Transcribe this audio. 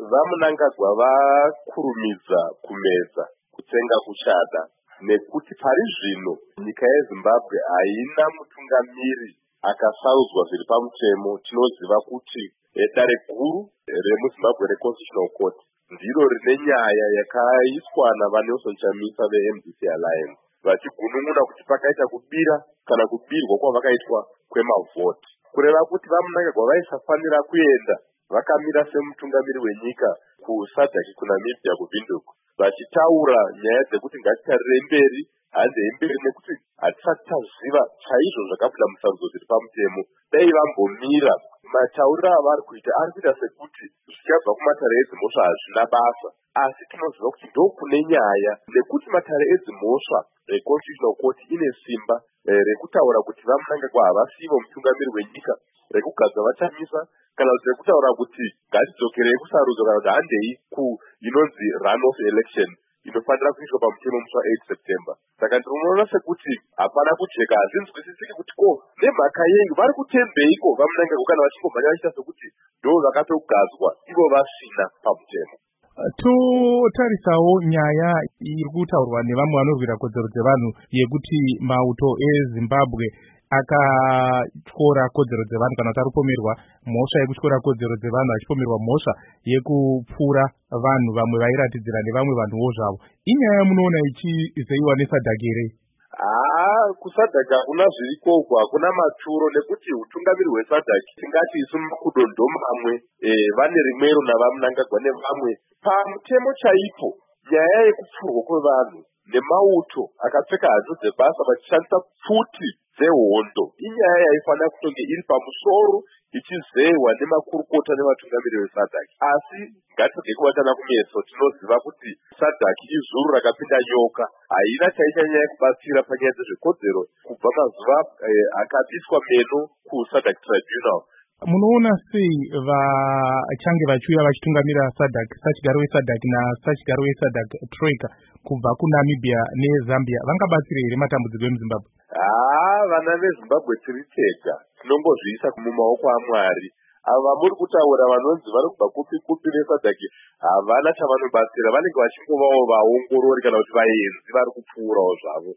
vaMnangagwa vakurumidza kumedza kutsenga kushada nekuti pari zvino nyika yeZimbabwe haina mutungamiri akasaudzwa zviri pamutemo. Tinoziva kuti dare guru remuZimbabwe reConstitutional Court ndiro rine nyaya yakaiswa navaNelson Chamisa veMDC Alliance vachigunun'una kuti pakaita kubira kana kubirwa kwavakaitwa kwemavhoti, kureva kuti vaMnangagwa vaisafanira kuenda vakamira semutungamiri wenyika kuSADC kuNamibia kuVindhoek vachitaura nyaya dzekuti ngatitarire mberi hanze yemberi nekuti hatisati taziva chaizvo zvakabuda musarudzo zviri pamutemo. Dai vambomira matauriro avari kuita ari kuita sekuti zvichabva kumatare edzimhosva hazvina basa, asi tinoziva kuti ndokune nyaya nekuti matare edzimhosva reConstitutional Court ine simba rekutaura kuti vaMnangagwa havasivo mutungamiri wenyika, rekugadza vaChamisa kana kuti rekutaura kuti ngatidzokerei kusarudzo kana kuti handei inonzi runoff election inofanira kuitwa pamutemo musi wa8 September. Saka ndinoona sekuti hapana kujeka, hazvinzwisisiki kuti ko nemhaka yei vari kutembeiko vaMnangagwa kana vachingomhanya vachiita sekuti ndo vakatogadzwa ivo vasina pamutemo. Totarisawo nyaya iri kutaurwa nevamwe vanorwira kodzero dzevanhu yekuti mauto eZimbabwe akatyora kodzero dzevanhu kana kuti aripomerwa mhosva yekutyora kodzero dzevanhu achipomerwa mhosva yekupfura vanhu vamwe vairatidzira nevamwe vanhuwo zvavo. Inyaya munoona ichizeyiwa neSADC here? kuSADC hakuna zvirikoko, hakuna maturo nekuti utungamiri hweSADC tingati isu makudo ndomamwe vane rimwero navaMnangagwa nevamwe pamutemo chaipo. Nyaya yekupfurwa kwevanhu nemauto akapfeka hanzu dzebasa vachishandisa pfuti dzehondo inyaya yaifanira kutonge iri pamusoro ichizeyiwa nemakurukota nevatungamiri veSADC. Asi ngatirege kuvatana kumeso, tinoziva kuti SADC izuru rakapinda nyoka, haina chaichanyanya kubatsira panyaya dzezvekodzero kubva mazuva akabiswa meno kuSADC Tribunal. Munoona sei vachange vachiuya vachitungamira SADC, sachigaro weSADC nasachigaro weSADC Troika kubva kuNamibia neZambia vangabatsira here matambudziko emuZimbabwe? Vana veZimbabwe tiri tega, tinongozviisa mumaoko aMwari. Ava muri kutaura vanonzi vari kubva kupi veSADC havana chavanobatsira, vanenge vachingovawo vaongorori kana kuti vaenzi vari kupfuurawo zvavo.